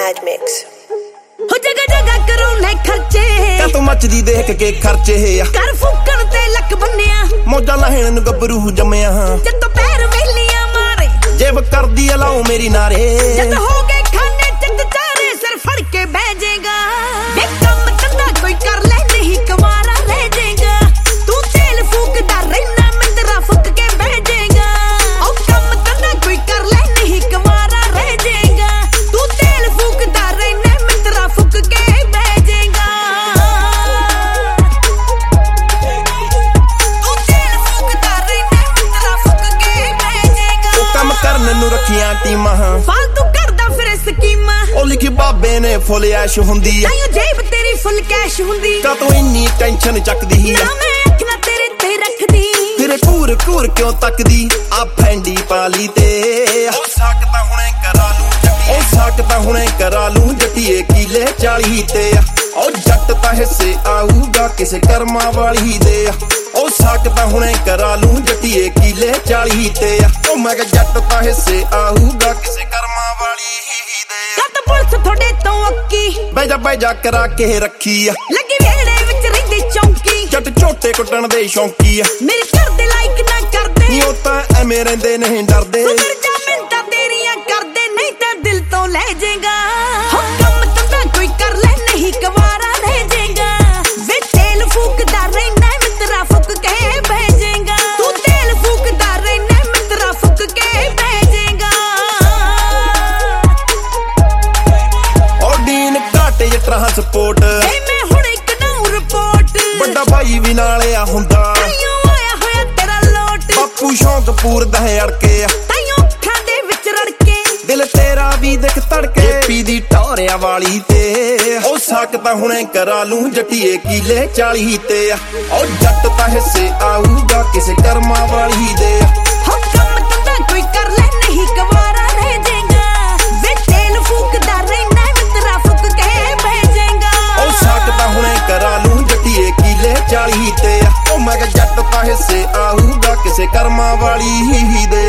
Mad Mix. हो जगह जगह करो ने खर्चे क्या तू मचदी देख के खर्चे कर फूकण ते लक बन्निया मौजा लहण नु गबरू जम्मिया जद पैर वेलियां मारे जेब कर दी अलाओ मेरी नारे जद हो गए खाने चंद चारे सिर फड़ के बह जाएगा वे कम धंधा कोई कर ले नहीं कवारा रह जाएगा तू तेल फूकदा रहना मिंदरा फूक के बह जाएगा ओ कम धंधा कोई कर ले नहीं कवारा रह जाएगा तू तेल फूकदा रहना मिंदरा फूक के बह जाएगा तू तेल फूकदा रहना मिंदरा फूक के बह जाएगा ओ कम करन नु रखियां टीमां फालतू करदा फिर स्कीमां ओ लिखी बाबे ने फुल ऐश हुंदी ताइयों जेब तेरी फुल कैश हुंदी का तू इन्नी टेंशन चकदी ना मैं अखना तेरे ते रखदी फिर घूर घूर क्यों तकदी आ फैंडी पाली ते ओ सकता हुणे करा लूं जट्टी ओ सकता हुणे करा लूं जट्टीए किले 40 ते ओ जट ता हिस्से आऊगा किसे कर्मा वाली दे ओ सकता हुणे करा लूं जट्टीए किले 40 ते ओ मैं कह जट ता हिस्से आऊगा किसे कर्मा वाली दे कत पुलिस थोड़े तो अक्की बह जा करा के रखी लगी वेड़े विच रहिंदी चौंकी जट झोटे कुੱਟਣ ਦੇ ਸ਼ੌਂਕੀ मेरे घर दे लाइक ना कर दे ਨੀ ਉਹ ਤਾਂ ਐਵੇਂ ਰਹਿੰਦੇ ਨਹੀਂ ਡਰਦੇ सुधर जा मिन्नतां तेरियां कर दे नहीं तां दिल तो ले जाएगा हो कम धंधा कोई कर ले नहीं कवारा रह जाएगा वे तेल फूकदा रहना मित्रा फूक के बह जाएगा तू तेल फूकदा रहना मित्रा फूक के बह जाएगा ਉਹ ਡੀਨ ਘਾਟੇ ਟਰਾਂਸਪੋਰਟ ਏ मैं हुण इक नौ रिपोर्ट ਵੱਡਾ ਭਾਈ ਵੀ ਨਾਲ ਆ ਹੁੰਦਾ ਤਾਈਓ ਆਇਆ ਹੋਇਆ ਤੇਰਾ ਲੋਟ ਬਾਪੂ ਸ਼ੌਂਕ ਪੂਰਦਾ ਹੈ ਅੜਕੇ ਤਾਈਓ ਅੱਖਾਂ ਦੇ ਵਿੱਚ ਰੜਕੇ ਦਿਲ ਤੇਰਾ ਵੀ ਦਿਖ ਤੜਕੇ ਪੀ ਦੀ ਟੌਰਿਆਂ ਵਾਲੀ ਤੇ ਉਹ ਸਕਦਾ ਹੁਣੇ ਕਰਾ ਲੂੰ ਜੱਟੀਏ ਕਿਲੇ 40 ਤੇ ਉਹ ਜੱਟ ਤਾਂ ਹਿੱਸੇ ਆਊਗਾ ਕਿਸੇ ਕਰਮਾਂ ਵਾਲੀ ਦੇ ਹੋ ਕੰਮ ਧੰਦਾ ਕੋਈ ਕਰ ਲੈ ਨਹੀਂ ਕਵਾਰਾ ਰਹਿ ਜਾਏਗਾ ਵੇ ਤੇਲ ਫੂਕਦਾ ਰਹਿਣਾ ਮਿੱਤਰਾ ਫੂਕ ਕੇ ਬਹਿ ਜਾਏਗਾ ਉਹ ਸਕਦਾ ਹੁਣੇ ਕਰਾ ਲੂੰ ਜੱਟੀਏ ਕਿਲੇ 40 ਤੇ ਉਹ ਮੈਂ ਕਿਹਾ ਜੱਟ ਤਾਂ ਹਿੱਸੇ ਆਊਗਾ ਕਿਸੇ ਕਰਮਾਂ ਵਾਲੀ ਦੇ